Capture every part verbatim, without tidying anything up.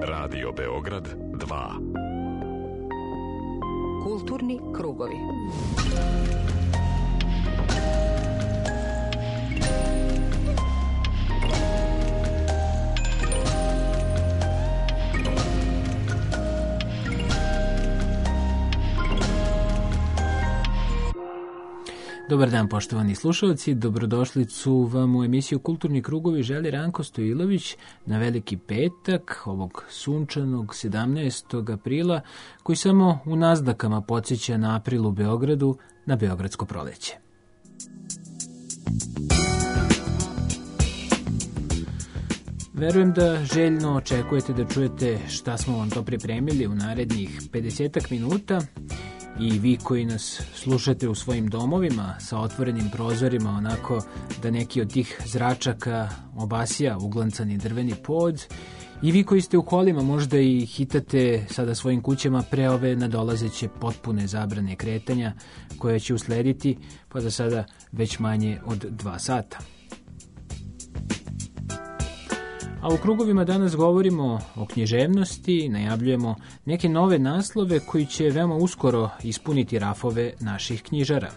Radio Beograd dva. Kulturni krugovi. Dobar dan, poštovani slušalci, dobrodošlicu vam u emisiju Kulturni krugovi želi Ranko Stojilović na Veliki petak ovog sunčanog sedamnaestog aprila, koji samo u naznakama podsjeća na april u Beogradu, na beogradsko proleće. Verujem da željno očekujete da čujete šta smo vam to pripremili u narednih pedesetak minuta. I vi koji nas slušate u svojim domovima sa otvorenim prozorima, onako da neki od tih zračaka obasja uglancani drveni pod, i vi koji ste u kolima možda i hitate sada svojim kućama pre ove nadolazeće potpune zabrane kretanja koje će uslediti pa za sada već manje od dva sata. A u krugovima danas govorimo o književnosti, najavljujemo neke nove naslove koji će veoma uskoro ispuniti rafove naših knjižara.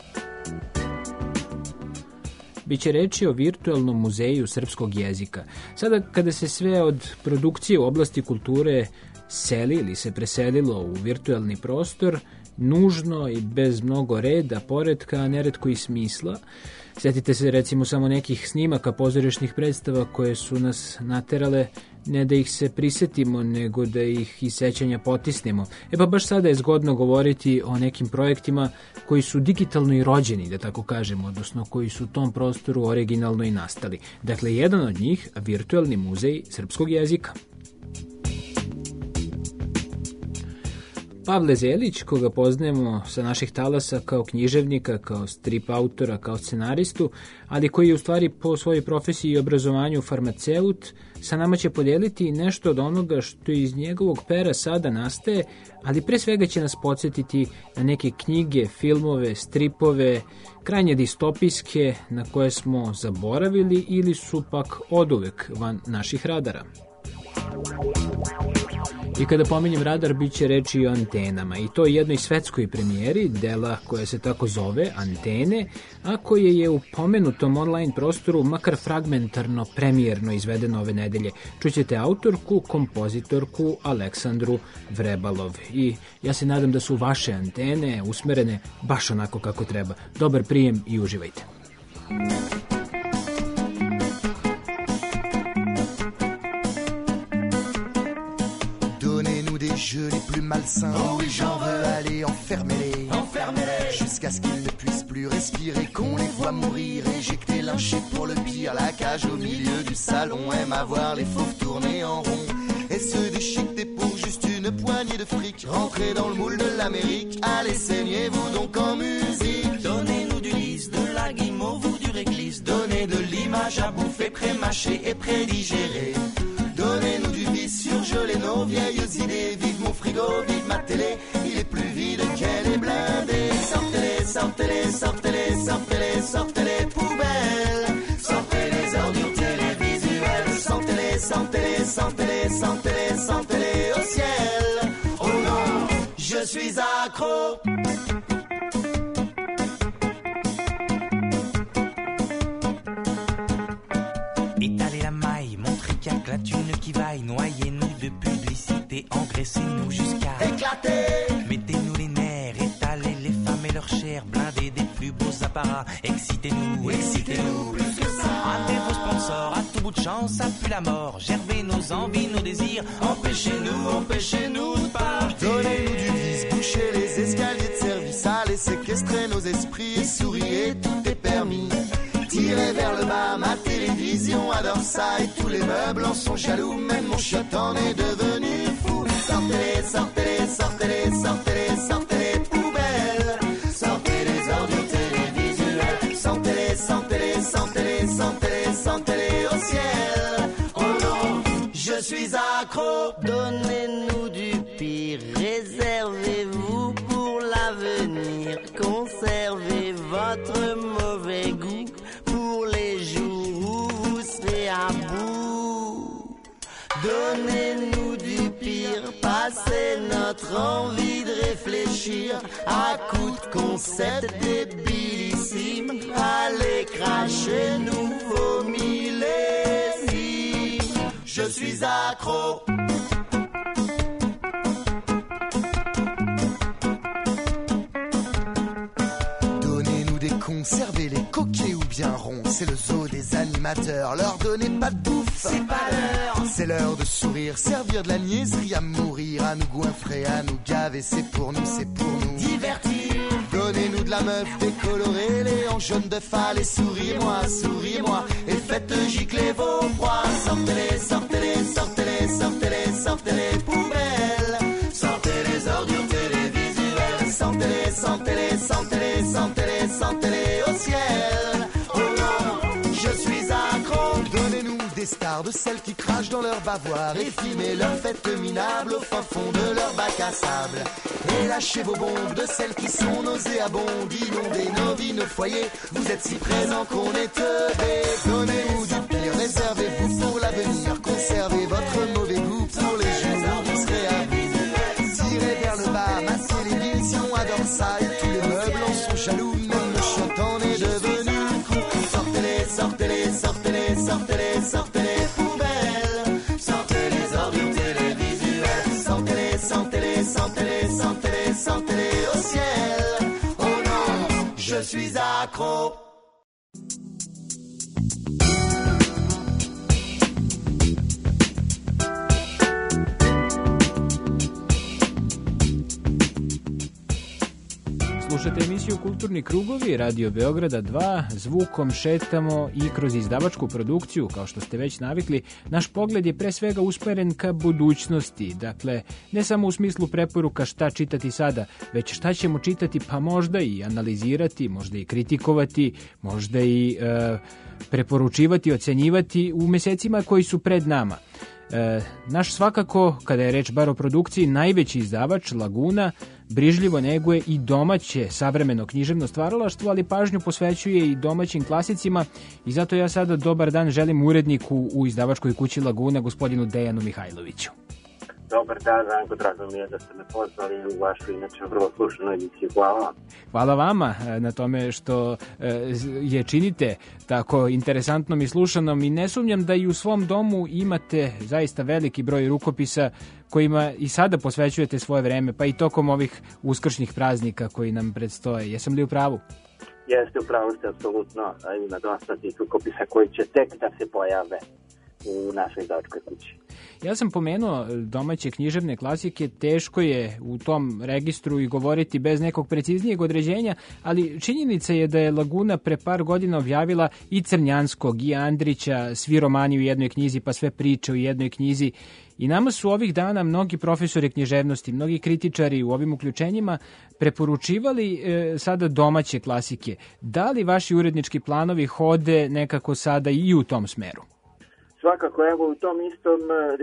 Biće reči o virtualnom muzeju srpskog jezika. Sada kada se sve od produkcije u oblasti kulture seli ili se preselilo u virtualni prostor, nužno i bez mnogo reda, poretka, a neretko i smisla. Sjetite se recimo samo nekih snimaka pozorišnih predstava koje su nas naterale ne da ih se prisetimo, nego da ih iz sećanja potisnemo. E pa baš sada je zgodno govoriti o nekim projektima koji su digitalno i rođeni, da tako kažemo, odnosno koji su u tom prostoru originalno i nastali. Dakle, jedan od njih, virtualni muzej srpskog jezika. Pavle Zelić, koga poznajemo sa naših talasa kao književnika, kao strip autora, kao scenaristu, ali koji je u stvari po svojoj profesiji i obrazovanju farmaceut, sa nama će podijeliti nešto od onoga što iz njegovog pera sada nastaje, ali pre svega će nas podsjetiti na neke knjige, filmove, stripove, krajnje distopijske, na koje smo zaboravili ili su pak oduvek van naših radara. I kada pominjem radar, bit će reči i o antenama, i to jednoj svetskoj premijeri, dela koja se tako zove Antene, a koje je u pomenutom online prostoru makar fragmentarno premijerno izvedeno ove nedelje. Čućete autorku, kompozitorku Aleksandru Vrebalov. I ja se nadam da su vaše antene usmerene baš onako kako treba. Dobar prijem i uživajte. Jeux les plus malsains. Oh oui, j'en veux. Allez, enfermez-les. Enfermez-les. Jusqu'à ce qu'ils ne puissent plus respirer, qu'on les voit mourir, éjectés, lynchés pour le pire. La cage au milieu du salon aime à voir les fauves tourner en rond et se déchiqueter pour juste une poignée de fric. Rentrez dans le moule de l'Amérique. Allez, saignez-vous donc en musique. Donnez-nous du lys, de la guimauve ou du réglisse. Donnez de l'image à bouffer, pré-mâcher et pré-digérer. Donnez-nous du vice, surgelez nos vieilles idées. Vive mon frigo, vive ma télé, il est plus vide qu'elle est blindée. Sortez-les, sortez-les, sortez-les, sortez-les, sortez-les poubelles. Sortez les ordures télévisuelles. Sortez-les, sortez-les, sortez-les, sortez-les, sortez-les au ciel. Oh non, je suis accro. Étalez la maille, montrez qu'à la thune qui vaille. Noyez-nous de publicité, engraissez-nous jusqu'à éclater. Mettez-nous les nerfs, étalez les femmes et leur chair. Blindez des plus beaux apparats, excitez-nous, excitez-nous. Plus que ça. Hâtez vos sponsors, à tout bout de champ, ça pue la mort. Gerbez nos envies, nos désirs. Empêchez-nous, empêchez-nous de partir. Donnez-nous du vice, bouchez les escaliers de service. Allez, séquestrer nos esprits et souriez, tout est permis. Tirez vers le bas, ma télévision adore ça et tous les meubles en sont jaloux, même mon chiotte en est devenu fou. Sortez-les, sortez-les, sortez-les, sortez-les, sortez-les poubelles. Sortez les ordures télévisuelles. Sortez-les, sortez-les, sortez-les, sortez-les, sortez-les au ciel. Oh non, je suis accro. Donnez-nous du pire, réservez-vous pour l'avenir. Conservez votre mauvais goût pour les jours où vous serez à bout. Donnez-nous du c'est notre envie de réfléchir à coups de concepts débilissimes. Allez, crachez-nous vos millésimes. Je suis accro. Conservez-les coquets ou bien ronds, c'est le zoo des animateurs. Leur donnez pas de bouffe, c'est pas l'heure. C'est l'heure de sourire, servir de la niaiserie à mourir, à nous goinfrer, à nous gaver. C'est pour nous, c'est pour nous divertir. Donnez-nous de la meuf décolorée, les hanches jaunes de phallus, et souriez-moi, souriez-moi, et faites gicler vos proies. Sortez-les, sortez-les, sortez-les, sortez-les, sortez-les poubelles. Sortez les ordures télévisuelles. Sortez-les, sortez-les, sortez-les, sortez-les, sortez-les au ciel. Oh non, je suis accro. Donnez-nous des stars, de celles qui crachent dans leur bavoir, et filmez leurs fêtes minables au fin fond de leur bac à sable. Et lâchez vos bombes de celles qui sont nauséabondes, inondez nos vies, nos foyers. Vous êtes si présents qu'on est teubés. Donnez-nous du pire, réservez-vous pour l'avenir. Conservez votre mauvais goût pour les jours où vous serez à vous. Tirez vers le bas, massez les visions, adore ça, et tous les meubles en sont jaloux. Même le chien t'en est devenu fou. Sortez-les, sortez-les, sortez-les, sortez-les, sortez-les poubelles. Sortez les ordures télévisuelles. Sortez-les, sortez-les, sortez-les, sortez-les, sortez-les au ciel. Oh non, je suis accro. Slušate emisiju Kulturni krugovi, Radio Beograda dva, zvukom šetamo i kroz izdavačku produkciju, kao što ste već navikli. Naš pogled je pre svega usmeren ka budućnosti, dakle, ne samo u smislu preporuka šta čitati sada, već šta ćemo čitati, pa možda i analizirati, možda i kritikovati, možda i e, preporučivati, ocenjivati u mesecima koji su pred nama. E, naš svakako, kada je reč bar o produkciji, najveći izdavač Laguna brižljivo neguje i domaće savremeno književno stvaralaštvo, ali pažnju posvećuje i domaćim klasicima, i zato ja sada dobar dan želim uredniku u izdavačkoj kući Laguna, gospodinu Dejanu Mihajloviću. Dobar dan, Ranko, drago mi je da ste me pozvali u vašu inače vrlo slušanu emisiju. Hvala vam. Hvala vama na tome što je činite tako interesantnom i slušanom, i ne sumnjam da i u svom domu imate zaista veliki broj rukopisa kojima i sada posvećujete svoje vreme, pa i tokom ovih uskršnjih praznika koji nam predstoje. Jesam li u pravu? Jeste, u pravu ste, apsolutno. Ima dosta tih rukopisa koji će tek da se pojave u našoj izdavačkoj kući. Ja sam pomenuo domaće književne klasike, teško je u tom registru i govoriti bez nekog preciznijeg određenja, ali činjenica je da je Laguna pre par godina objavila i Crnjanskog, i Andrića, svi romani u jednoj knjizi, pa sve priče u jednoj knjizi. I nama su ovih dana mnogi profesori književnosti, mnogi kritičari u ovim uključenjima preporučivali e, sada domaće klasike. Da li vaši urednički planovi hode nekako sada i u tom smeru? Svakako, evo u tom istom,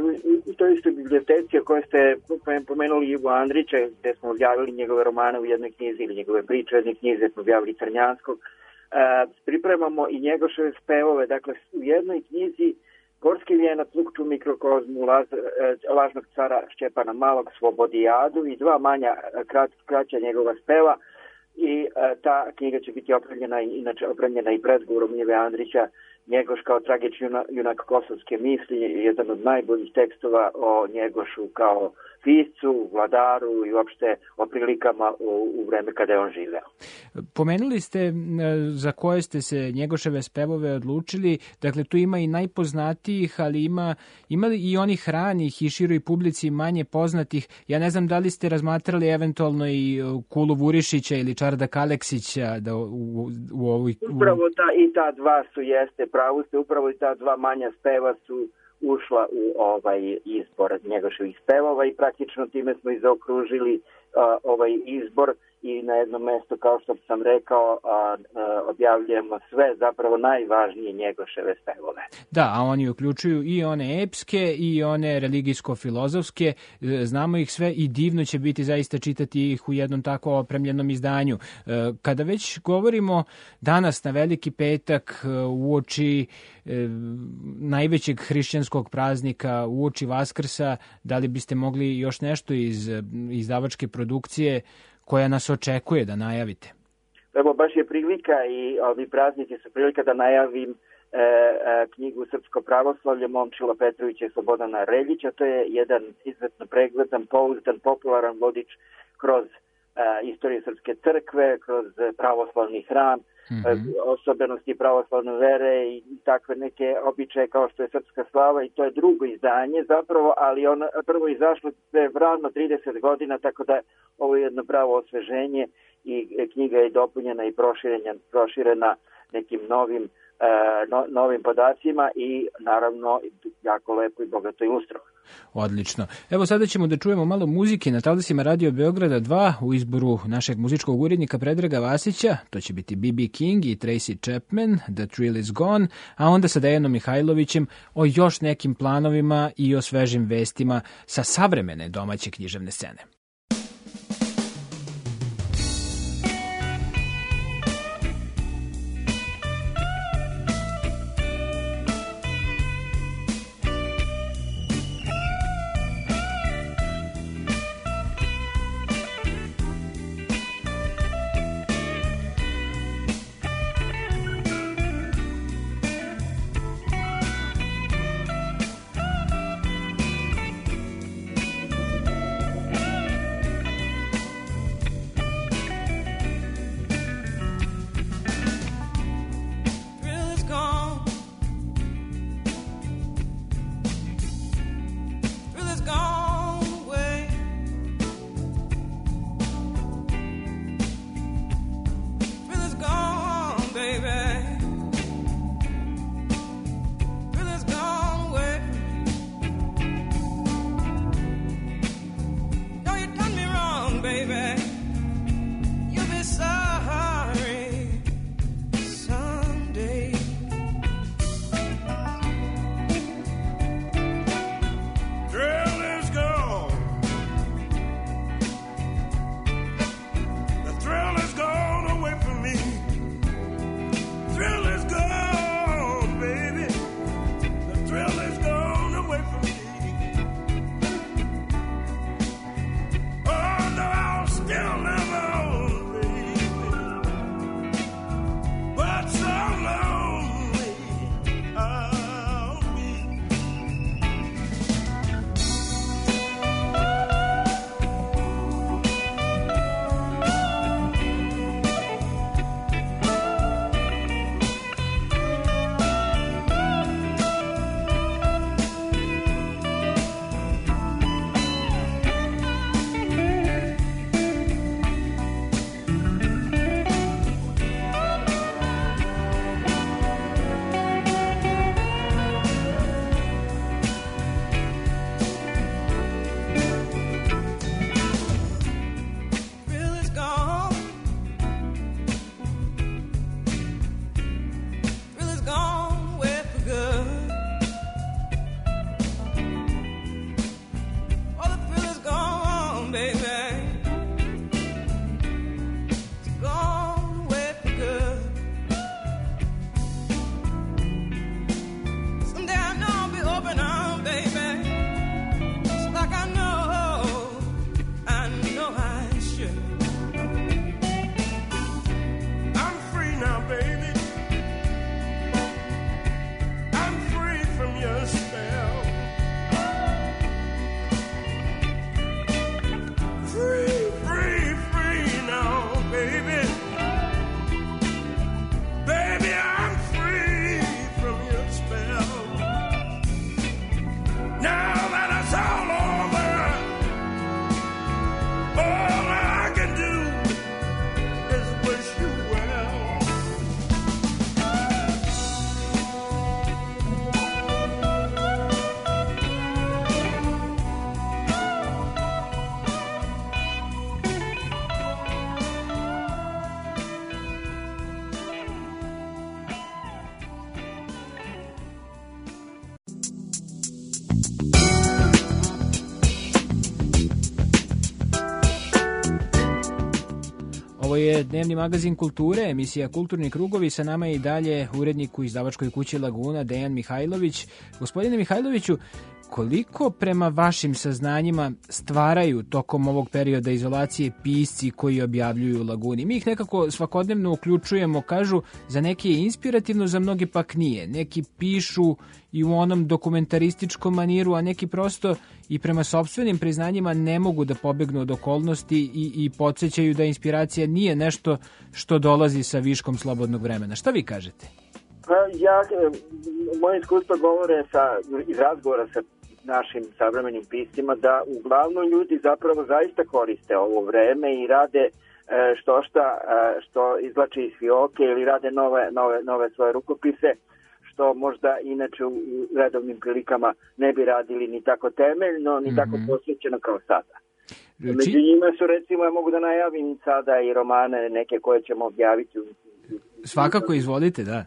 u toj istoj biblioteci o kojoj ste pomenuli Ivo Andrića, gde smo objavili njegove romane u jednoj knjizi ili njegove priče u jednoj knjizi, gde smo objavili Crnjanskog, pripremamo i njegoševe spevove. Dakle, u jednoj knjizi Gorski vijenac, Lukču mikrokozmu, Laz, Lažnog cara Šćepana Malog, Slobodijadu i dva manja krat, kraća njegova speva. I ta knjiga će biti opremljena, inače opremljena i predgovorom Ive Andrića, Njegoš kao tragični junak kosovske misli, jedan od najboljih tekstova o Njegošu kao piscu, vladaru i uopšte o prilikama u, u vreme kada je on živeo. Pomenuli ste za koje ste se Njegoševe spevove odlučili, dakle tu ima i najpoznatijih, ali ima, ima li i onih ranih i široj publici manje poznatih. Ja ne znam da li ste razmatrali eventualno i Kulu Vurišića ili Čardak Aleksića da u, u, u ovoj... U... Upravo ta, i ta dva su, jeste, pravo ste, upravo i ta dva manja speva su ušla u ovaj izbor Njegoševih spevova i praktično time smo i zaokružili uh, ovaj izbor i na jednom mjestu, kao što sam rekao, a, a, objavljujemo sve zapravo najvažnije Njegoševe stevove. Da, a oni uključuju i one epske i one religijsko-filozofske, znamo ih sve i divno će biti zaista čitati ih u jednom tako opremljenom izdanju. Kada već govorimo danas na Veliki petak uoči najvećeg hrišćanskog praznika, uoči Vaskrsa, da li biste mogli još nešto iz izdavačke produkcije koja nas očekuje da najavite? Evo, baš je prilika i ovi praznici su prilika da najavim e, e, knjigu Srpsko pravoslavlje Momčila Petrovića i Slobodana Reljića. To je jedan izuzetno pregledan, pouzdan, popularan vodič kroz e, istoriju Srpske crkve, kroz pravoslavni hram, mm-hmm. e, osobenosti pravoslavne vere i takve neke običaje kao što je Srpska slava, i to je drugo izdanje zapravo, ali ono prvo izašlo je ravno trideset godina, tako da ovo je jedno pravo osveženje i knjiga je dopunjena i proširena, proširena nekim novim, e, no, novim podacima i naravno jako lepo i bogato ilustrovano. Odlično. Evo sada ćemo da čujemo malo muzike na talasima Radio Beograda dva u izboru našeg muzičkog urednika Predraga Vasića. To će biti B B King i Tracy Chapman, The Thrill is Gone, a onda sa Dejanom Mihajlovićem o još nekim planovima i o svežim vestima sa savremene domaće književne scene. Ovo je dnevni magazin kulture, emisija Kulturni krugovi. Sa nama je i dalje urednik u izdavačkoj kući Laguna, Dejan Mihajlović. Gospodine Mihajloviću, koliko prema vašim saznanjima stvaraju tokom ovog perioda izolacije pisci koji objavljuju u Laguni? Mi ih nekako svakodnevno uključujemo, kažu, za neke je inspirativno, za mnogi pak nije. Neki pišu i u onom dokumentarističkom maniru, a neki prosto i prema sopstvenim priznanjima ne mogu da pobegnu od okolnosti i, i podsjećaju da inspiracija nije nešto što dolazi sa viškom slobodnog vremena. Šta vi kažete? Pa ja, moje iskustva govore sa, iz razgovora sa našim savremenim piscima da uglavnom ljudi zapravo zaista koriste ovo vreme i rade što šta što izvlače iz fioke ili rade nove, nove, nove svoje rukopise, što možda inače u redovnim prilikama ne bi radili ni tako temeljno, ni mm-hmm. tako posvećeno kao sada. Među njima su, recimo, ja mogu da najavim sada i romane neke koje ćemo objaviti. Svakako, izvolite, da.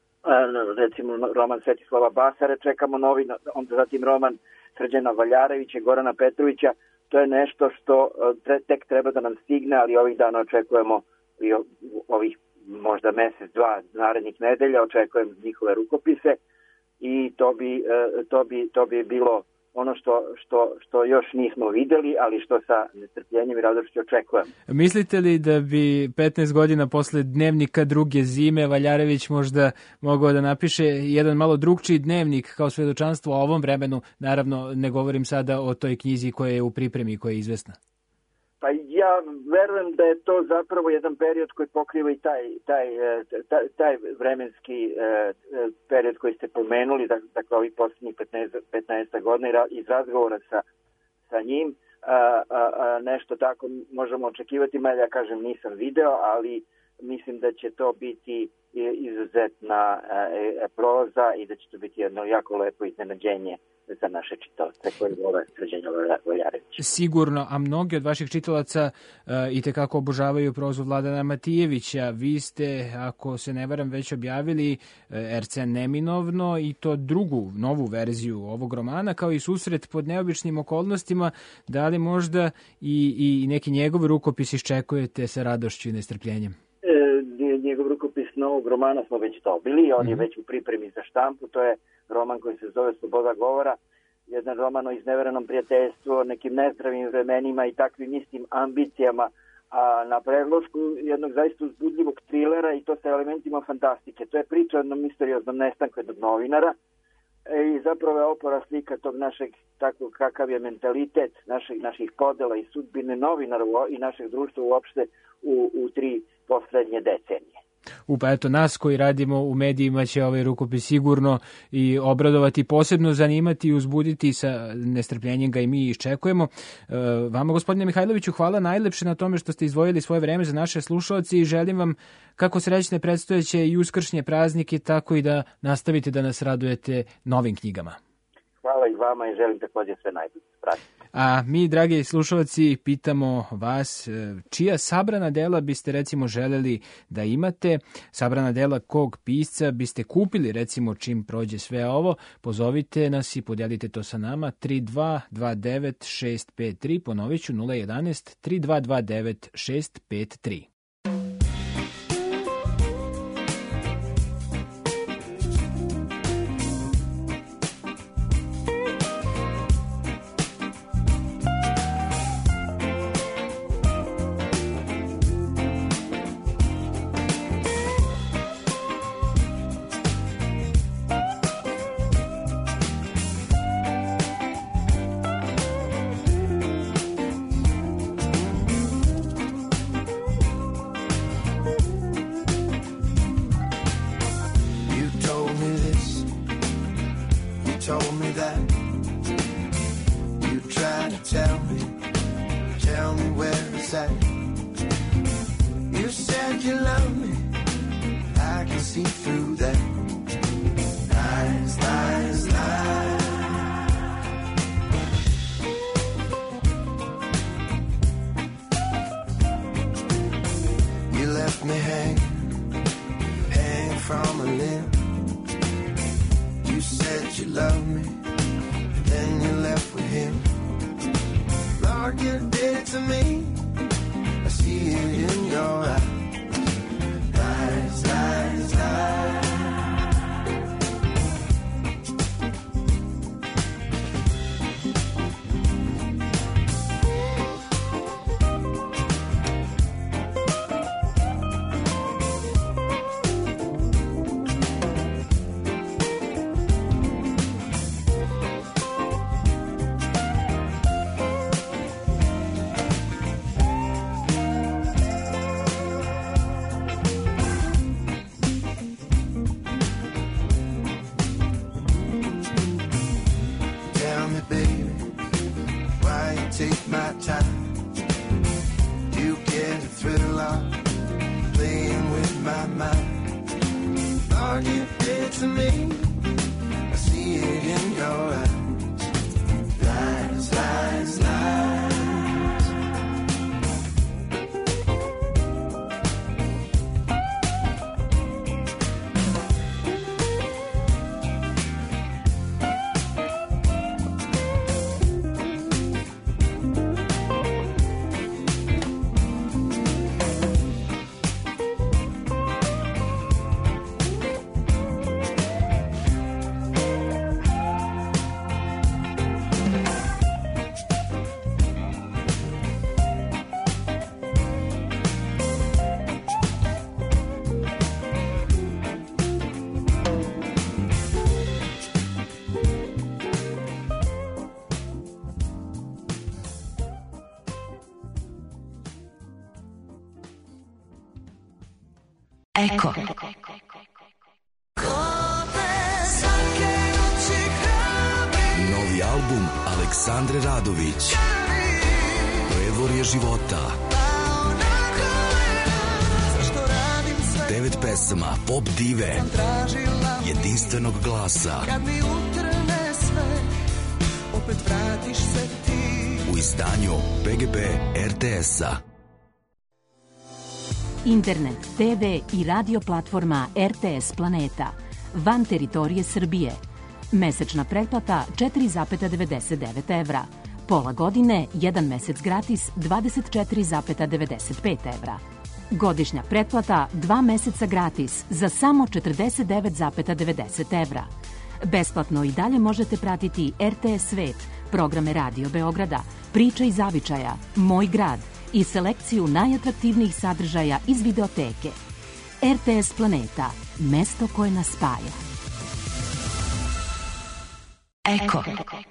Recimo roman Svetislava Basare, čekamo novi, onda zatim roman Srđana Valjarevića i Gorana Petrovića. To je nešto što tek treba da nam stigne, ali ovih dana očekujemo i ovih možda mesec, dva narednih nedelja, očekujem njihove rukopise i to bi, to bi, to bi bilo ono što, što, što još nismo videli, ali što sa nestrpljenjem i radošću očekujem. Mislite li da bi petnaest godina posle dnevnika druge zime Valjarević možda mogao da napiše jedan malo drugčiji dnevnik kao svedočanstvo o ovom vremenu? Naravno, ne govorim sada o toj knjizi koja je u pripremi, koja je izvesna. Pa ja verujem da je to zapravo jedan period koji pokriva i taj, taj, taj, taj vremenski period koji ste pomenuli, dakle ovih posljednjih petnaest godina iz razgovora sa, sa njim. A, a, a, nešto tako možemo očekivati, mada ja kažem nisam video, ali mislim da će to biti izuzetna e, proza i da će to biti jedno jako lepo iznenađenje za naše čitalace koji vole Srđana Valjarevića. Sigurno, a mnogi od vaših čitalaca uh, i tekako obožavaju prozu Vladana Matijevića. Vi ste, ako se ne varam, već objavili uh, er ce Neminovno i to drugu, novu verziju ovog romana, kao i Susret pod neobičnim okolnostima. Da li možda i, i neki njegov rukopis iščekujete sa radošću i nestrpljenjem? E, njegov rukopis novog romana smo već dobili, on mm-hmm. je već u pripremi za štampu, to je roman koji se zove Sloboda govora, jedan roman o izneverenom prijateljstvu, o nekim nezdravim vremenima i takvim istim ambicijama, a na predlošku jednog zaista uzbudljivog trilera i to sa elementima fantastike. To je priča o jednom misterioznom nestanku jednog novinara i zapravo je opora slika tog našeg, tako kakav je mentalitet naših, naših podela i sudbine novinara i našeg društva uopšte u, u tri poslednje decenije. Upa, eto, nas koji radimo u medijima će ovaj rukopis sigurno i obradovati, posebno zanimati i uzbuditi, sa nestrpljenjem ga i mi iščekujemo. Vama, gospodine Mihajloviću, hvala najlepše na tome što ste izdvojili svoje vreme za naše slušalci i želim vam kako srećne predstojeće i uskršnje praznike, tako i da nastavite da nas radujete novim knjigama. Hvala i vama i želim također sve najbolje. A mi, dragi slušalci, pitamo vas čija sabrana dela biste recimo želeli da imate, sabrana dela kog pisca biste kupili recimo čim prođe sve ovo. Pozovite nas i podijelite to sa nama. tri dva dva devet šest pet tri, ponovit ću nula jedan tri dva dva devet šest pet tri. Me hang, hang from a limb. You said you loved me, then you left with him. Lord, you did it to me. I see it in your eyes. dark you did to me. I see it in your eyes. Lies, lies, lies. Eko. Novi album Aleksandre Radović. Prevorje života. Devet pesama pop dive, jedinstvenog glasa. U izdanju P G P R T S-a. Internet, te ve i radio platforma R T S Planeta. Van teritorije Srbije. Mesečna pretplata četiri zarez devedeset devet evra. Pola godine, jedan mesec gratis dvadeset četiri zarez devedeset pet evra. Godišnja pretplata dva meseca gratis za samo četrdeset devet zarez devedeset evra. Besplatno i dalje možete pratiti R T S Svet, programe Radio Beograda, Priče iz zavičaja, Moj grad i selekciju najatraktivnijih sadržaja iz videoteke. R T S Planeta, mesto koje nas spaja. Eko.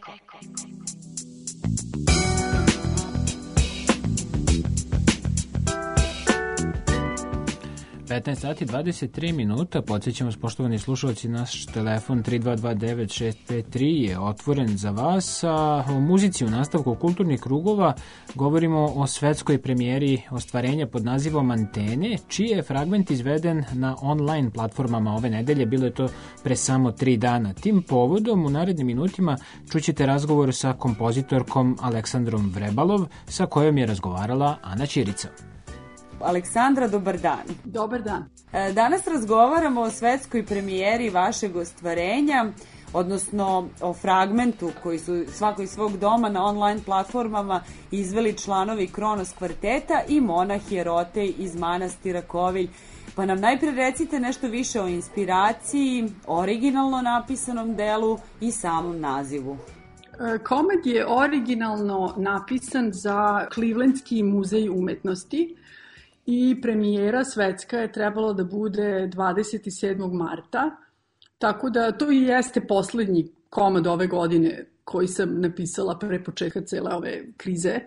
petnaest sati dvadeset tri minuta, podsjećam vas poštovani slušalci, naš telefon tri dva dva devet šest pet tri je otvoren za vas, a o muzici u nastavku kulturnih krugova govorimo o svetskoj premijeri ostvarenja pod nazivom Antene, čiji je fragment izveden na online platformama ove nedelje, bilo je to pre samo tri dana. Tim povodom u narednim minutima čućete razgovor sa kompozitorkom Aleksandrom Vrebalov, sa kojom je razgovarala Ana Ćirica. Aleksandra, dobar dan. Dobar dan. Danas razgovaramo o svetskoj premijeri vašeg ostvarenja, odnosno o fragmentu koji su svako iz svog doma na online platformama izveli članovi Kronos kvarteta i monah Jerotej iz manastira Kovilj. Pa nam najpre recite nešto više o inspiraciji, originalno napisanom delu i samom nazivu. Komad je originalno napisan za Clevelandski muzej umetnosti i premijera svetska je trebalo da bude dvadeset sedmog marta, tako da to i jeste poslednji komad ove godine koji sam napisala pre početka cele ove krize.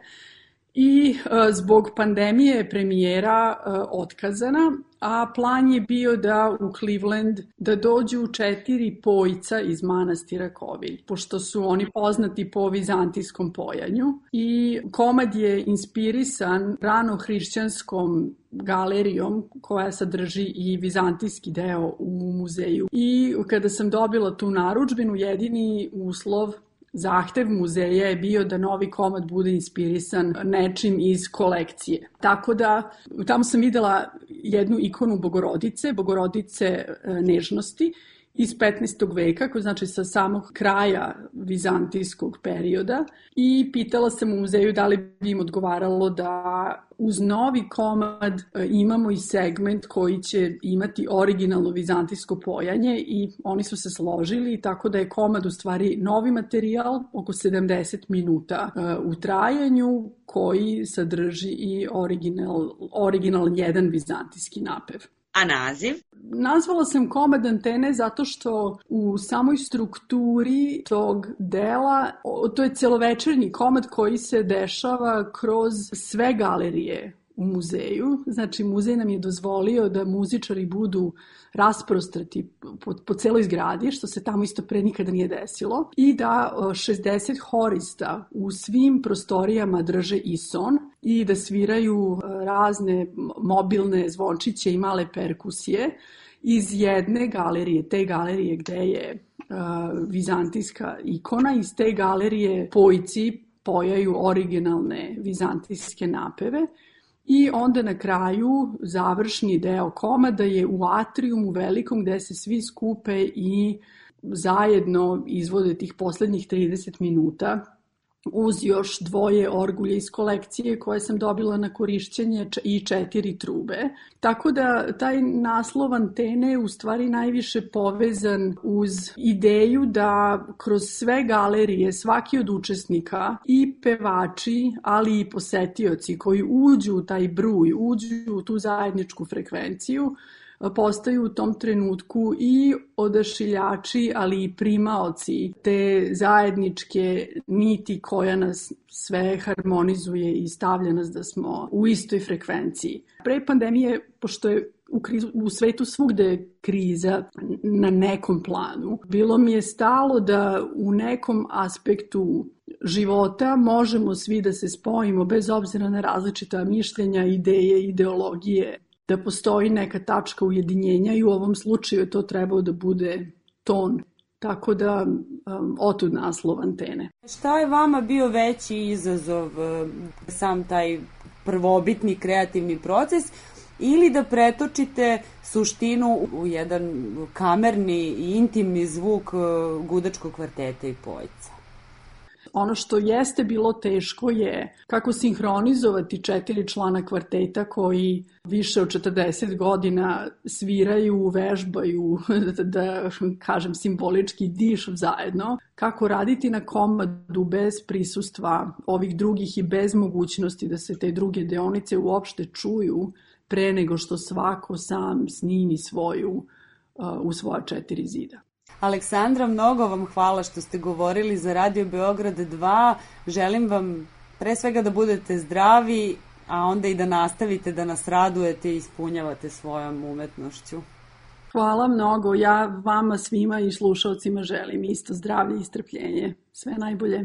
I e, zbog pandemije je premijera e, otkazana, a plan je bio da u Cleveland da dođu četiri pojca iz manastira Kovilj, pošto su oni poznati po vizantijskom pojanju. I komad je inspirisan rano hrišćanskom galerijom koja sadrži i vizantijski deo u muzeju. I kada sam dobila tu narudžbinu, jedini uslov, zahtev muzeja je bio da novi komad bude inspirisan nečim iz kolekcije. Tako da tamo sam videla jednu ikonu Bogorodice, Bogorodice nežnosti iz petnaestog veka, koji znači sa samog kraja vizantijskog perioda, i pitala sam u muzeju da li bi im odgovaralo da uz novi komad imamo i segment koji će imati originalno vizantijsko pojanje, i oni su se složili, tako da je komad u stvari novi materijal, oko sedamdeset minuta u trajanju, koji sadrži i original, original jedan vizantijski napev. A naziv? Nazvala sam komad Antene zato što u samoj strukturi tog dela, to je celovečernji komad koji se dešava kroz sve galerije u muzeju. Znači, muzej nam je dozvolio da muzičari budu rasprostrati po, po celoj zgradi, što se tamo isto pre nikada nije desilo, i da šezdeset horista u svim prostorijama drže ison i da sviraju razne mobilne zvončiće i male perkusije. iz jedne galerije, te galerije gde je uh, vizantijska ikona, iz te galerije pojci pojaju originalne vizantijske napeve i onda na kraju završni deo komada je u atrijumu velikom gde se svi skupe i zajedno izvode tih poslednjih trideset minuta uz još dvoje orgulje iz kolekcije koje sam dobila na korišćenje i četiri trube. Tako da taj naslov antene je u stvari najviše povezan uz ideju da kroz sve galerije svaki od učesnika i pevači, ali i posetioci koji uđu u taj bruj, uđu u tu zajedničku frekvenciju, postaju u tom trenutku i odašiljači, ali i primaoci te zajedničke niti koja nas sve harmonizuje i stavlja nas da smo u istoj frekvenciji. Pre pandemije, pošto je u, krizu, u svetu svugde kriza na nekom planu, bilo mi je stalo da u nekom aspektu života možemo svi da se spojimo bez obzira na različita mišljenja, ideje, ideologije, da postoji neka tačka ujedinjenja i u ovom slučaju je to trebao da bude ton. Tako da, um, otud naslov antene. Šta je vama bio veći izazov, sam taj prvobitni kreativni proces, ili da pretočite suštinu u jedan kamerni i intimni zvuk gudačkog kvarteta i pojca? Ono što jeste bilo teško je kako sinhronizovati četiri člana kvarteta koji više od četrdeset godina sviraju, vežbaju, da kažem simbolički dišu zajedno, kako raditi na komadu bez prisustva ovih drugih i bez mogućnosti da se te druge deonice uopšte čuju pre nego što svako sam snimi svoju u svoja četiri zida. Aleksandra, mnogo vam hvala što ste govorili za Radio Beograd dva. Želim vam pre svega da budete zdravi, a onda i da nastavite da nas radujete i ispunjavate svojom umetnošću. Hvala mnogo. Ja vama svima i slušalcima želim isto zdravlje i strpljenje. Sve najbolje.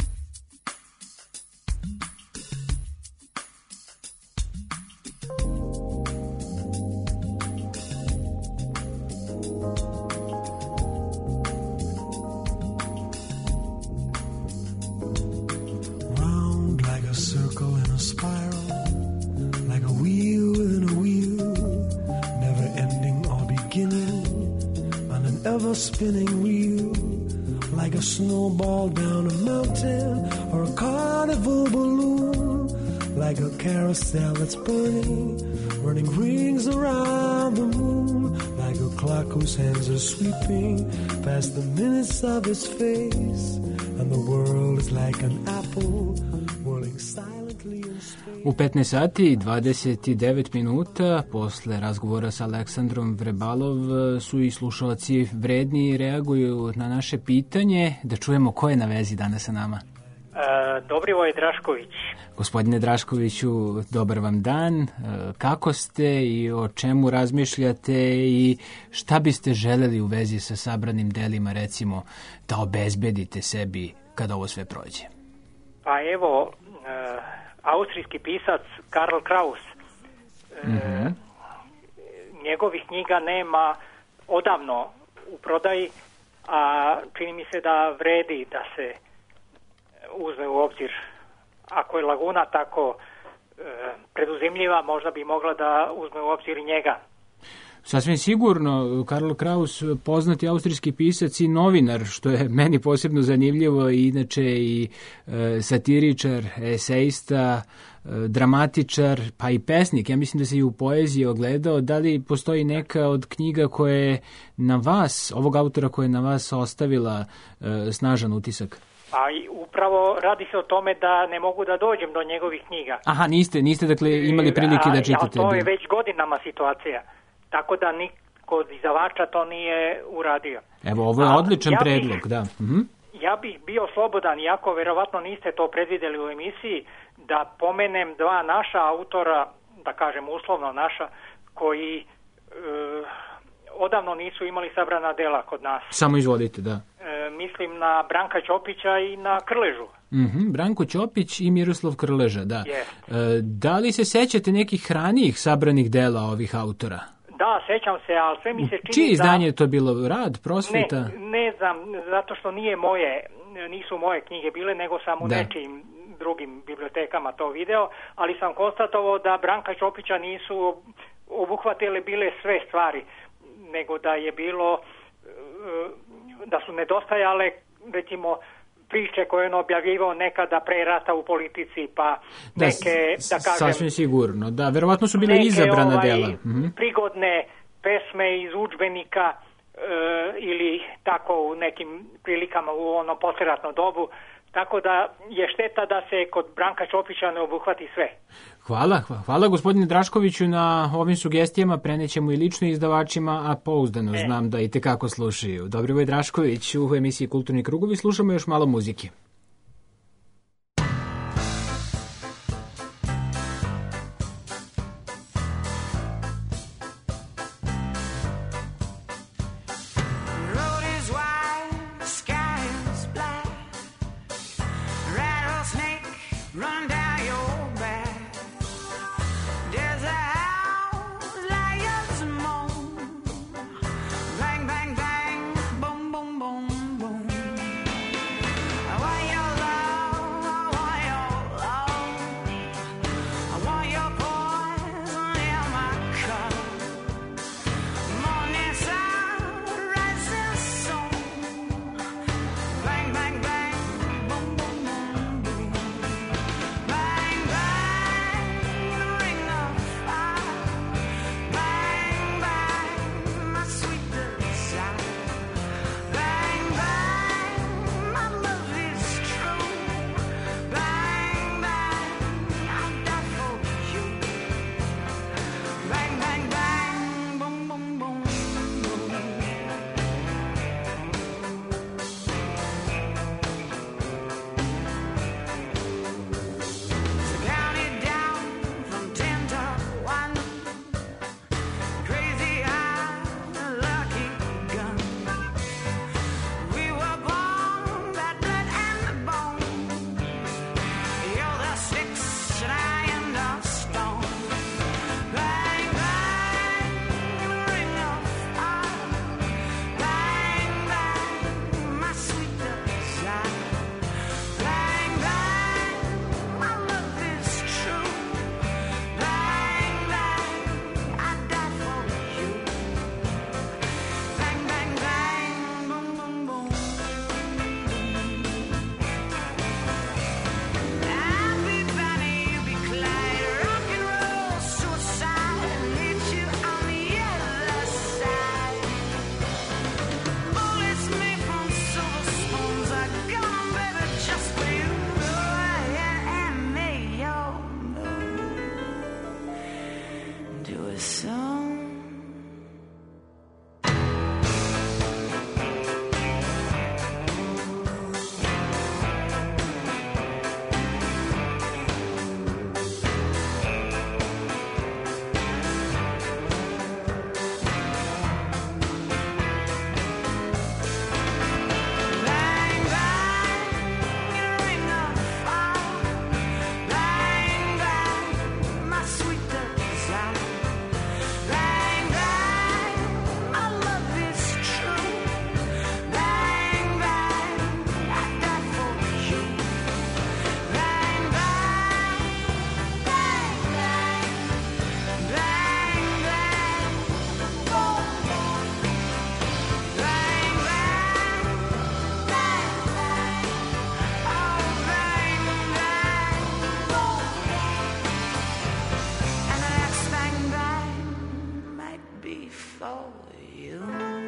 Spinning wheel, like a snowball down a mountain or a carnival balloon, like a carousel that's burning, running rings around the moon, like a clock whose hands are sweeping past the minutes of his face, and the world is like an apple whirling silently in space. U petnaest sati i dvadeset devet minuta posle razgovora sa Aleksandrom Vrebalov su i slušalci vredni i reaguju na naše pitanje. Da čujemo ko je na vezi danas sa nama. E, Dobrivoj Drašković. Gospodine Draškoviću, dobar vam dan. Kako ste i o čemu razmišljate i šta biste želeli u vezi sa sabranim delima, recimo, da obezbedite sebi kada ovo sve prođe? Pa evo, e, austrijski pisac Karl Kraus, mm-hmm. e, njegovih knjiga nema odavno u prodaji, a čini mi se da vredi da se uzme u obzir. Ako je Laguna tako e, preduzimljiva, možda bi mogla da uzme u obzir i njega. Sasvim sigurno, Karl Kraus, poznati austrijski pisac i novinar, što je meni posebno zanimljivo, i inače i e, satiričar, esejista, e, dramatičar, pa i pesnik. Ja mislim da se i u poeziji ogledao. Da li postoji neka od knjiga koje je na vas, ovog autora koja je na vas ostavila e, snažan utisak? Pa upravo radi se o tome da ne mogu da dođem do njegovih knjiga. Aha, niste, niste dakle imali prilike da čitate. A to je već godinama situacija. Tako da niko od izdavača to nije uradio. Evo, ovo je odličan ja predlog, bih, da. Uh-huh. Ja bih bio slobodan, iako verovatno niste to predvideli u emisiji, da pomenem dva naša autora, da kažem uslovno naša, koji e, odavno nisu imali sabrana dela kod nas. Samo izvodite, da. E, mislim na Branka Ćopića i na Krležu. Mm-hmm, Branko Ćopić i Miroslav Krleža, da. Yes. E, da li se sećate nekih ranijih sabranih dela ovih autora? Da, sećam se, ali sve mi se čini Čije izdanje da... je to bilo? Rad, prosveta? Ne, ne znam, zato što nije moje, nisu moje knjige bile, nego sam u Da. nečijim drugim bibliotekama to video, ali sam konstatovao da Branka Ćopića nisu obuhvatile bile sve stvari, nego da je bilo, da su nedostajale, recimo, priče koje on objavljivao nekada pre rata u politici, pa Da, neke, s- da kažem... sasvim sigurno. Da, verovatno su bile neke, izabrana ovaj, dela. Mhm. prigodne pesme iz udžbenika e, ili tako u nekim prilikama u ono posleratno dobu, tako da je šteta da se kod Branka Ćopića ne obuhvati sve. Hvala, hva- hvala gospodine Draškoviću na ovim sugestijama, prenećemo i lično izdavačima, a pouzdano E. znam da i tekako slušaju. Dobrivoj Drašković u emisiji Kulturni krugovi, slušamo još malo muzike. Road is wide, sky is black. Rattlesnake run down your back. There's a house, lions moan. Bang, bang, bang, boom, boom, boom, boom. I want your love, I want your love. I want your poison in my cup. Morning sun, rising sun. Bang, bang, bang, boom, boom, boom, boom. Bang, bang, ring of fire. Bang, bang, my sweet desire. Bang, bang, my love is true. Bang, bang, I'll die for you. Bang, bang, bang, boom, boom, boom, boom. So count it down from ten to one. Crazy eye, lucky gun. We were born that blood and the bone. You're the sticks and I am the stone. Bang, bang, ring of fire. Bang, bang, my sweet desire. Bang, bang, my love is true. Bang, bang, I die for you. Bang, bang, bang, boom, boom, boom. I'll be Bonnie, you be Clyde. Rock and roll, suicide, and meet you on the other side. Bullets made from silver spoons are gone, baby, just for you. And, and may your mood do a song. Bang, bang, ring of fire. Bang, bang, my sweet desire. Bang, bang, my love is true. Bang, bang, I die for you. Bang, bang, bang, bang, bang, bang, boom, boom. Bang, bang, bang, bang, oh bang, bang, boom. And the next bang, bang might be for you.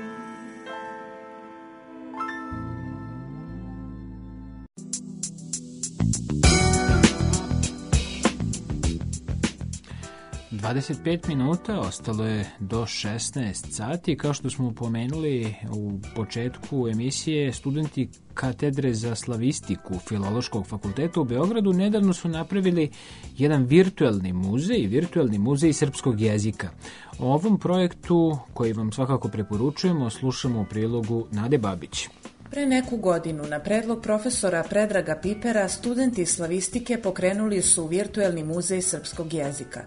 dvadeset pet minuta, ostalo je do šesnaest sati. Kao što smo pomenuli u početku emisije, studenti katedre za slavistiku Filološkog fakulteta u Beogradu nedavno su napravili jedan virtuelni muzej, virtuelni muzej srpskog jezika. O ovom projektu, koji vam svakako preporučujemo, slušamo u prilogu Nade Babić. Pre neku godinu, na predlog profesora Predraga Pipera, studenti slavistike pokrenuli su virtuelni muzej srpskog jezika.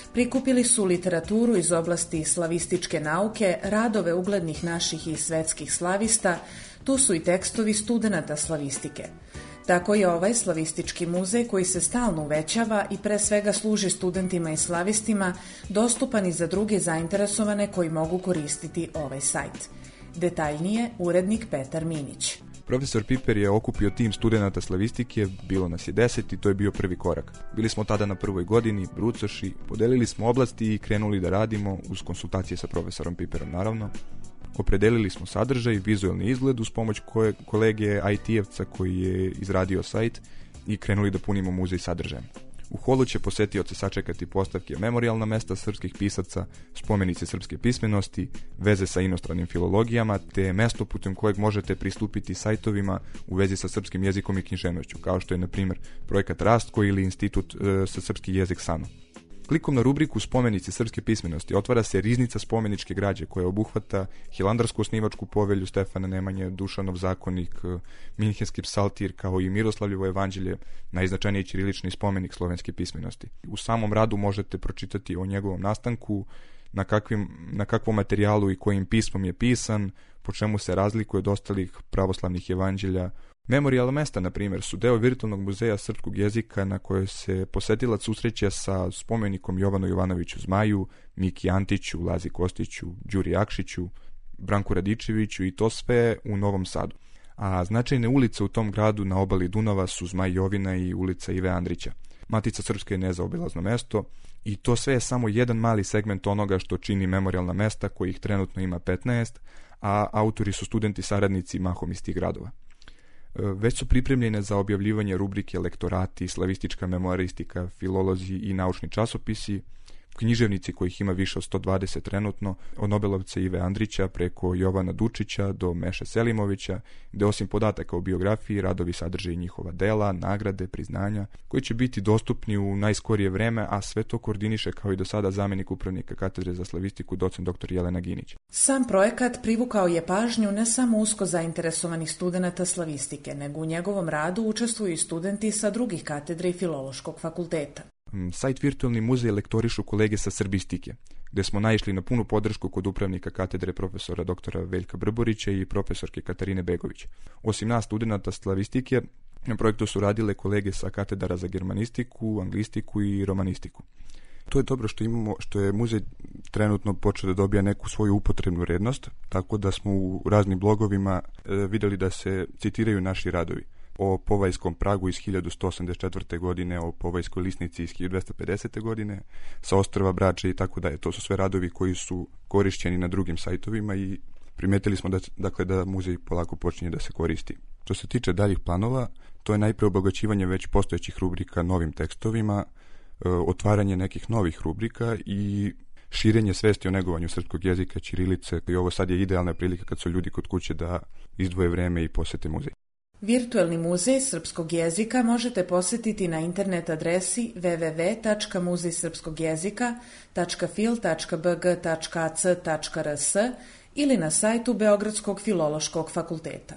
prikupili su literaturu iz oblasti slavističke nauke, radove uglednih naših i svetskih slavista, tu su i tekstovi studenata slavistike. Tako je ovaj slavistički muzej, koji se stalno uvećava i pre svega služi studentima i slavistima, dostupan i za druge zainteresovane koji mogu koristiti ovaj sajt. Detaljnije, urednik Petar Minić. Profesor Piper je okupio tim studenata slavistike, bilo nas je deset i to je bio prvi korak. Bili smo tada na prvoj godini, brucoši, podelili smo oblasti i krenuli da radimo uz konsultacije sa profesorom Piperom, naravno. Opredelili smo sadržaj, vizualni izgled uz pomoć koje kolege I T-evca koji je izradio sajt i krenuli da punimo muzej sadržajem. U holu će posetioce sačekati postavke memorijalna mesta srpskih pisaca, spomenice srpske pismenosti, veze sa inostranim filologijama, te mesto putem kojeg možete pristupiti sajtovima u vezi sa srpskim jezikom i književnošću, kao što je, na primjer, projekat Rastko ili Institut e, za srpski jezik Sano. Klikom na rubriku Spomenici srpske pismenosti otvara se riznica spomeničke građe koja obuhvata Hilandarsku osnivačku povelju Stefana Nemanje, Dušanov zakonik, Minhenski psaltir kao i Miroslavljevo evanđelje, najznačajniji ćirilični spomenik slovenske pismenosti. U samom radu možete pročitati o njegovom nastanku, na, kakvim, na kakvom materijalu i kojim pismom je pisan, po čemu se razlikuje od ostalih pravoslavnih evanđelja. Memorijalna mesta, na primjer, su deo virtualnog muzeja srpskog jezika na kojoj se posetilac susreće sa spomenikom Jovanu Jovanoviću Zmaju, Miki Antiću, Lazi Kostiću, Đuri Jakšiću, Branku Radičeviću i to sve u Novom Sadu. A značajne ulice u tom gradu na obali Dunava su Zmaj Jovina i ulica Ive Andrića. Matica Srpska je nezaobilazno mesto i to sve je samo jedan mali segment onoga što čini memorijalna mesta, kojih trenutno ima petnaest, a autori su studenti saradnici mahom iz tih gradova. Već su pripremljene za objavljivanje rubrike lektorati, slavistička memoaristika, filolozi i naučni časopisi, književnici kojih ima više od sto dvadeset trenutno, od Nobelovca Ive Andrića preko Jovana Dučića do Meše Selimovića, gde osim podataka o biografiji, radovi sadrže i njihova dela, nagrade, priznanja, koji će biti dostupni u najskorije vreme, a sve to koordiniše kao i do sada zamjenik upravnika katedre za slavistiku docent doktor Jelena Ginić. Sam projekat privukao je pažnju ne samo usko zainteresovanih studenata slavistike, nego u njegovom radu učestvuju i studenti sa drugih katedra i Filološkog fakulteta. Sajt Virtualni muzej lektorišu kolege sa srbistike, gde smo naišli na punu podršku kod upravnika katedre profesora doktora Veljka Brborića i profesorke Katarine Begović. Osim nas studenata slavistike, na projektu su radile kolege sa katedara za germanistiku, anglistiku i romanistiku. To je dobro što imamo, što je muzej trenutno počeo da dobija neku svoju upotrebnu vrednost, tako da smo u raznim blogovima e, videli da se citiraju naši radovi. O Povajskom pragu iz hiljadu sto osamdeset četvrte. godine, o Povajskoj lisnici iz hiljadu dvesta pedesete. godine, sa ostrva Brače i tako dalje. To su sve radovi koji su korišćeni na drugim sajtovima i primetili smo da, dakle, da muzej polako počinje da se koristi. Što se tiče daljih planova, to je najpre obogaćivanje već postojećih rubrika novim tekstovima, e, otvaranje nekih novih rubrika i širenje svesti o negovanju srpskog jezika, ćirilice. I ovo sad je idealna prilika kad su ljudi kod kuće da izdvoje vreme i posete muzej. Virtualni muzej srpskog jezika možete posetiti na internet adresi w w w tačka muzej srpskog jezika tačka fil tačka b g tačka a c tačka r s ili na sajtu Beogradskog filološkog fakulteta.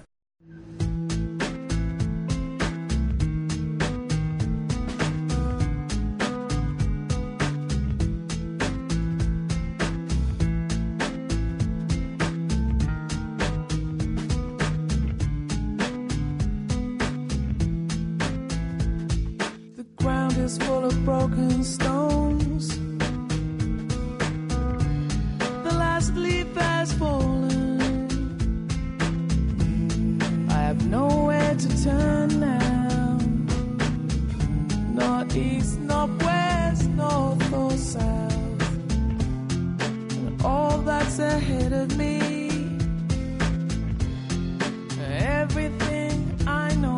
Is full of broken stones. The last leaf has fallen. I have nowhere to turn now. Not east, not west, north or south. And all that's ahead of me. Everything I know.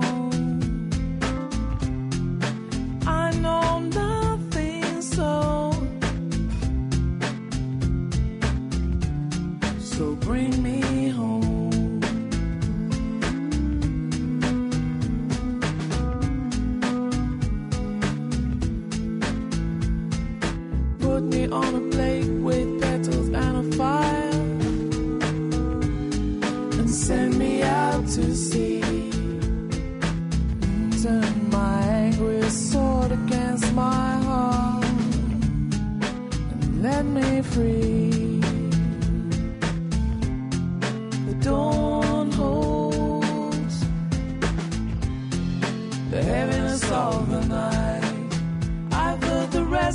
So bring me home. Put me on a plate with petals and a fire, and send me out to sea. Turn my angry sword against my heart,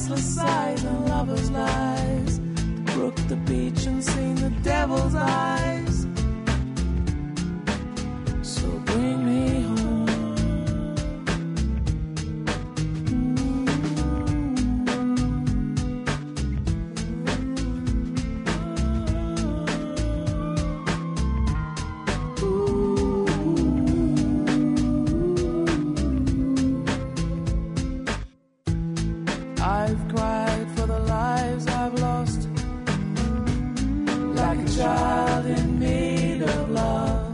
priceless sight and lovers' lies. The brook, the beach, and seen the devil's eyes. So bring me home. I've cried for the lives I've lost, like a child in need of love.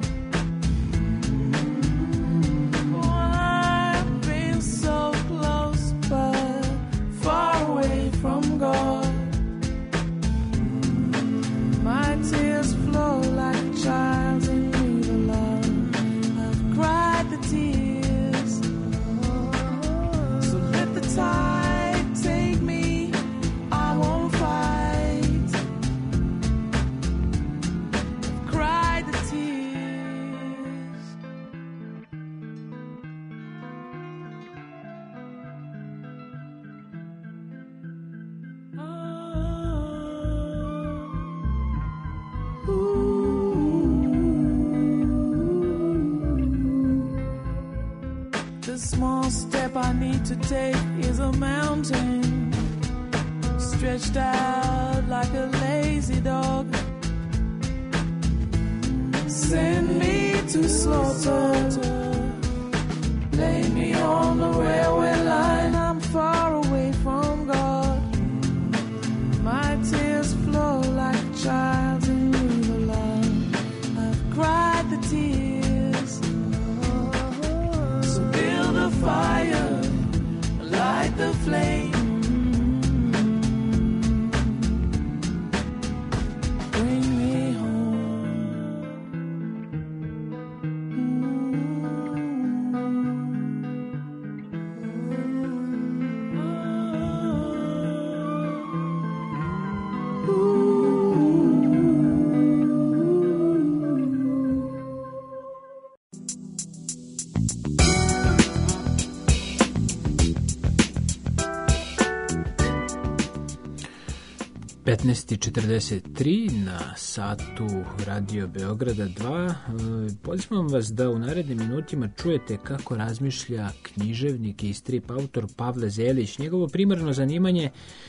Oh, I've been so close, but far away from God. My tears flow like a child's in need of love. I've cried the tears, so let the tide take me, I won't fight. I've cried the tears. The small step I need to take is a mountain, stretched out like a lazy dog. Send me to slaughter, lay me on the railway line. I'm far away from God. My tears flow like a child's in need of love. I've cried the tears. So build a fire, light the flame. Bring me home. petnaest i četrdeset tri na satu Radio Beograda dva. Pozivam vas da u narednim minutima čujete kako razmišlja književnik i strip autor Pavle Zelić. Njegovo primarno zanimanje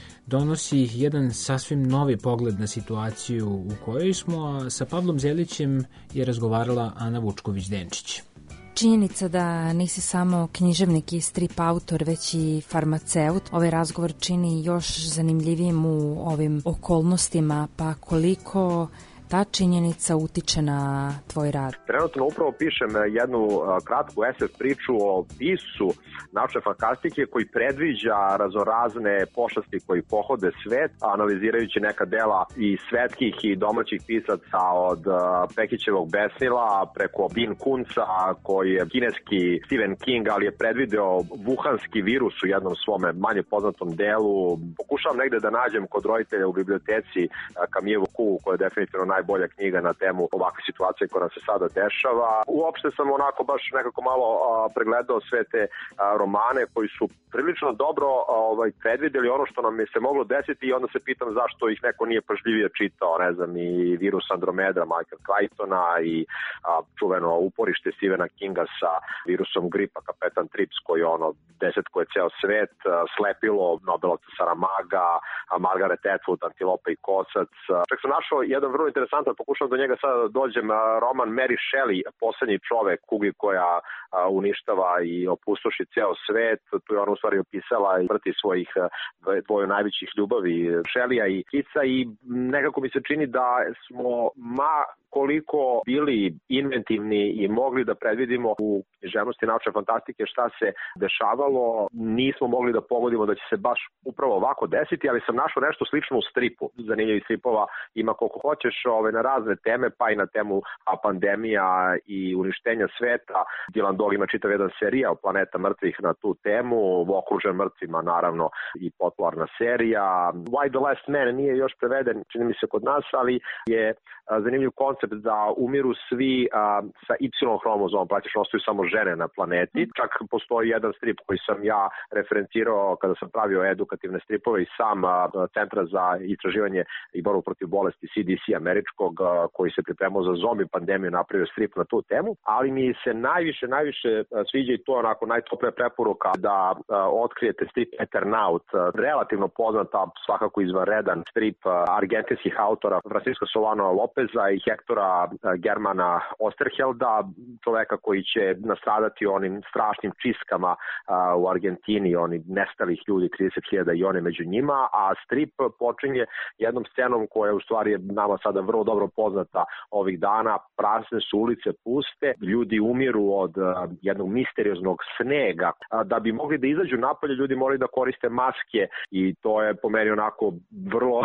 donosi jedan sasvim novi pogled na situaciju u kojoj smo, a sa Pavlom Zelićem je razgovarala Ana Vučković-Denčić. Činjenica da nisi samo književnik i strip autor, već i farmaceut, ovaj razgovor čini još zanimljivijim u ovim okolnostima, pa koliko ta činjenica utiče na tvoj rad? Trenutno upravo pišem jednu kratku esej priču o pisu naučne fantastike koji predviđa razorazne pošasti koji pohode svet, analizirajući neka dela i svetskih i domaćih pisaca od Pekićevog Besnila preko Dean Kuntza, koji je kineski Stephen King, ali je predvideo vuhanski virus u jednom svome manje poznatom delu. Pokušavam negde da nađem kod roditelja u biblioteci Kamijevu kugu, koja je definitivno najbolja knjiga na temu ovakve situacije koja nam se sada dešava. Uopšte sam onako baš nekako malo a, pregledao sve te a, romane koji su prilično dobro a, ovaj, predvideli ono što nam je se moglo desiti i onda se pitam zašto ih neko nije pažljivije čitao, ne znam, i Virus Andromeda Michael Crichtona i a, čuveno Uporište Stephena Kinga sa virusom gripa, Kapetan Trips koji je ono desetko je ceo svet, a, Slepilo Nobelovca Saramaga, a, Margaret Atwood Antilopa i kosac. A, čak sam našao jedan vrlo interesantan, pokušam do njega sada da dođem, roman Mary Shelley, Poslednji čovek, kugi koja a, uništava i opustoši ceo svet. Tu je ona u stvari opisala i smrti svojih dvoju najvećih ljubavi, Shelley i Kitsa, i nekako mi se čini da smo ma koliko bili inventivni i mogli da predvidimo u književnosti naučne fantastike šta se dešavalo, nismo mogli da pogodimo da će se baš upravo ovako desiti, ali sam našao nešto slično u stripu. Zanimljivih stripova ima koliko hoćeš. ove, na razne teme, pa i na temu a, pandemija i uništenja sveta. Dylan Dog ima čitav jedan serijal Planeta mrtvih na tu temu, okružen mrtvima naravno i popularna serija. Why the Last Man nije još preveden, čini mi se kod nas, ali je a, zanimljiv koncept da umiru svi a, sa Y hromozomom, praktično ostaju samo žene na planeti. Čak postoji jedan strip koji sam ja referencirao kada sam pravio edukativne stripove i sam a, Centra za istraživanje i borbu protiv bolesti C D C američkog, a, koji se pripremao za zombi pandemiju, napravio strip na tu temu, ali mi se najviše, najviše sviđa i to onako najtoplija preporuka da a, otkrijete strip Eternaut, a, relativno poznata, svakako izvanredan strip a, argentinskih autora Francisco Solano Lopeza i Hektora a, Germana Osterhelda, čoveka koji će nastradati onim strašnim čistkama a, u Argentini, oni nestalih ljudi, trideset hiljada i one među njima, a strip počinje jednom scenom koja u stvari je nama sada vrlo dobro poznata ovih dana. Prazne su ulice, puste, ljudi umiru od a, jednog misterioznog snega. A, da bi mogli da izađu napolje, ljudi moraju da koriste maske i to je po meni onako vrlo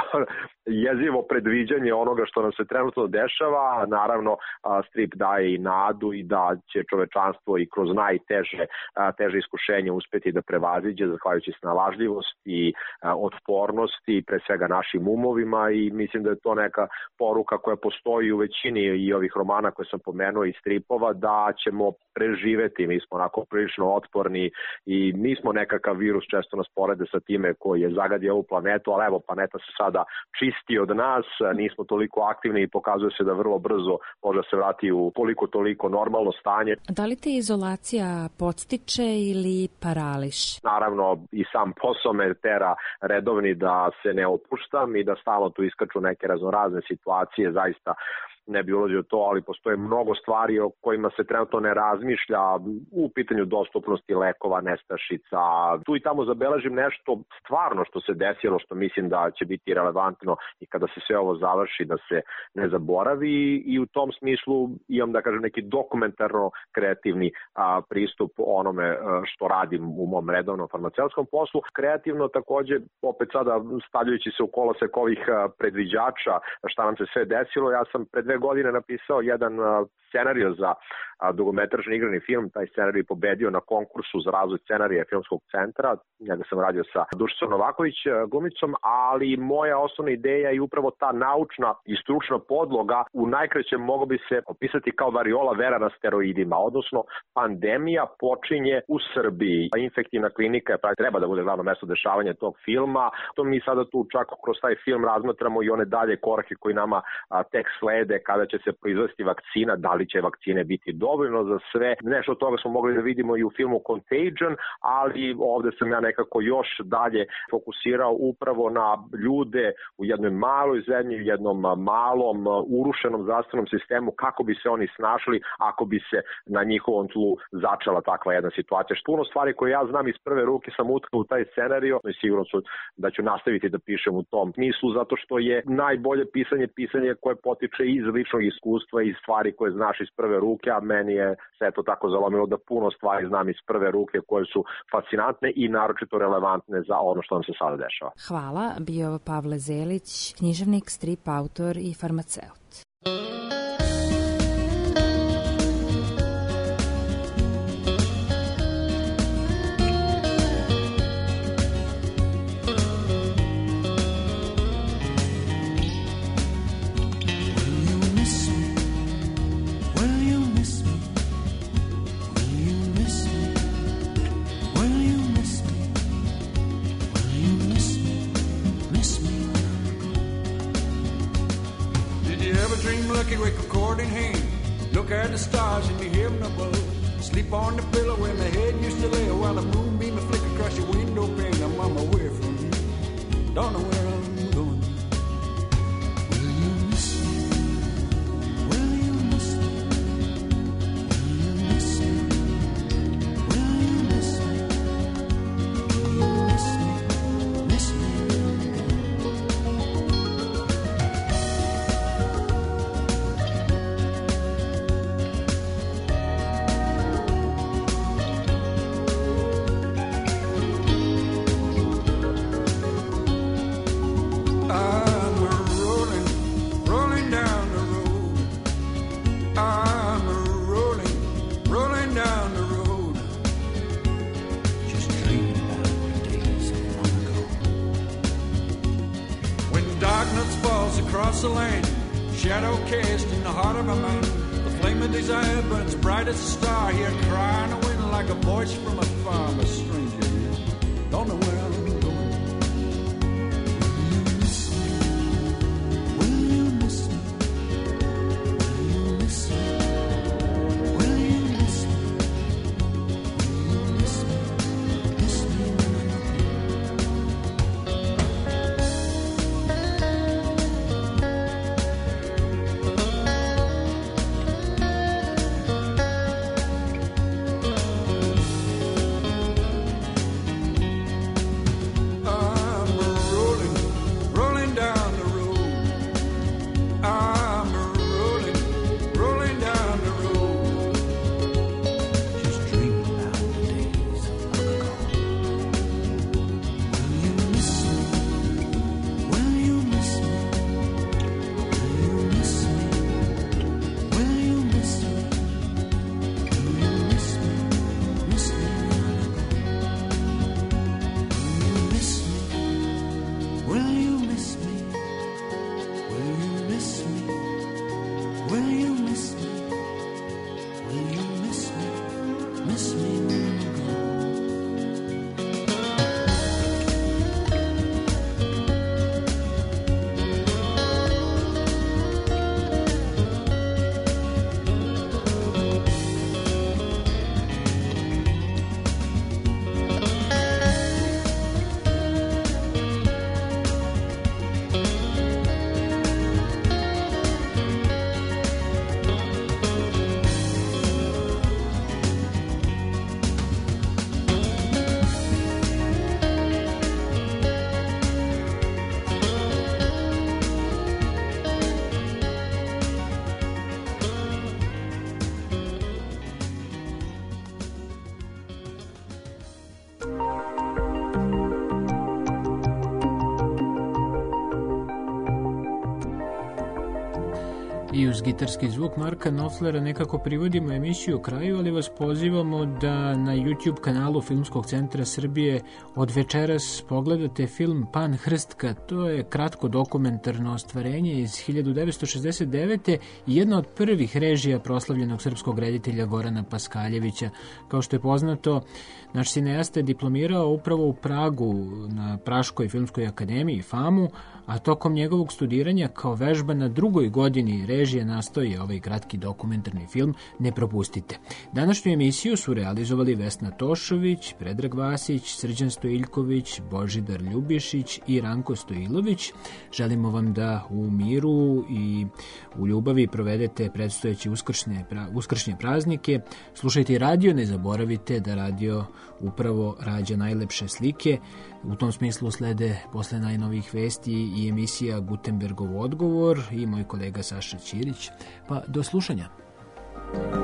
jezivo predviđanje onoga što nam se trenutno dešava. Naravno, a, strip daje i nadu i da će čovečanstvo i kroz najteže a, teže iskušenje uspeti da prevaziđe zahvaljujući snalažljivosti i a, otpornosti, pre svega našim umovima, i mislim da je to neka poruka koja postoji u većini i ovih romana koje sam pomenuo i stripova, da ćemo preživeti. Mi smo onako prilično otporni i nismo nekakav virus, često nas porede sa time koji je zagadio ovu planetu, ali evo, planeta se sada čisti od nas, nismo toliko aktivni i pokazuje se da vrlo brzo može se vrati u koliko toliko normalno stanje. Da li te izolacija podstiče ili parališ? Naravno, i sam posao me tera redovni da se ne opuštam i da stalno tu iskaču neke raznorazne situacije, zaista ne bi ulazio to, ali postoje mnogo stvari o kojima se trenutno ne razmišlja u pitanju dostupnosti lekova, nestašica. Tu i tamo zabeležim nešto stvarno što se desilo, što mislim da će biti relevantno i kada se sve ovo završi, da se ne zaboravi, i u tom smislu imam, da kažem, neki dokumentarno kreativni a, pristup onome a, što radim u mom redovnom farmaceutskom poslu. Kreativno takođe, opet sada stavljajući se u kolosek ovih a, predviđača šta nam se sve desilo, ja sam pred dve godine napisao jedan uh, scenario za uh, dugometražni igrani film. Taj scenarij je pobedio na konkursu za razvoj scenarija Filmskog centra. Njega sam radio sa Dušicom Novaković uh, glumicom, ali moja osnovna ideja je upravo ta naučna i stručna podloga. U najkraćem mogo bi se opisati kao variola vera na steroidima, odnosno pandemija počinje u Srbiji. Infektivna klinika je, pravi, treba da bude glavno mesto dešavanja tog filma. To mi sada tu čak kroz taj film razmatramo i one dalje korake koji nama a, tek slede, kada će se proizvesti vakcina, da li će vakcine biti dovoljno za sve. Nešto od toga smo mogli da vidimo i u filmu Contagion, ali ovde sam ja nekako još dalje fokusirao upravo na ljude u jednoj maloj zemlji, u jednom malom urušenom zdravstvenom sistemu, kako bi se oni snašli ako bi se na njihovom tlu začela takva jedna situacija. Puno stvari koje ja znam iz prve ruke sam utkao u taj scenario i sigurno su da ću nastaviti da pišem u tom smislu, zato što je najbolje pisanje pisanje koje potiče iz ličnog iskustva i stvari koje znaš iz prve ruke, a meni je sve to tako zalomilo da puno stvari znam iz prve ruke koje su fascinantne i naročito relevantne za ono što nam se sada dešava. Hvala, bio Pavle Zelić, književnik, strip autor i farmaceut. With a cord in hand, look at the stars in the heaven above. Sleep on the pillow where my head used to lay, while the moonbeam will flicker across your window pane. I'm on my way from you, don't know where I'm going. Will you miss me? Will you miss me? Will you miss me? Will you miss me? Will you miss me? Miss me? shadow cast in the heart of a man. The flame of desire burns bright as a star. Here crying a wind like a voice from afar. I'm a stranger here, don't know where I'm going. I uz gitarski zvuk Marka Knopflera nekako privodimo emisiju kraju, ali vas pozivamo da na YouTube kanalu Filmskog centra Srbije od večeras pogledate film Pan Hrstka. To je kratko dokumentarno ostvarenje iz hiljadu devetsto šezdeset devete i jedna od prvih režija proslavljenog srpskog reditelja Gorana Paskaljevića. Kao što je poznato, naš cineasta je diplomirao upravo u Pragu na Praškoj filmskoj akademiji FAMU, a tokom njegovog studiranja kao vežba na drugoj godini režije nastao je ovaj kratki dokumentarni film. Ne propustite. Današnju emisiju su realizovali Vesna Tošović, Predrag Vasić, Srđan Stojiljković, Božidar Ljubišić i Ranko Stojilović. Želimo vam da u miru i u ljubavi provedete predstojeće uskršnje, uskršnje praznike. Slušajte radio, ne zaboravite da radio upravo rađa najlepše slike. U tom smislu slede posle najnovijih vesti i emisija Gutenbergov odgovor i moj kolega Saša Ćirić. Pa do slušanja.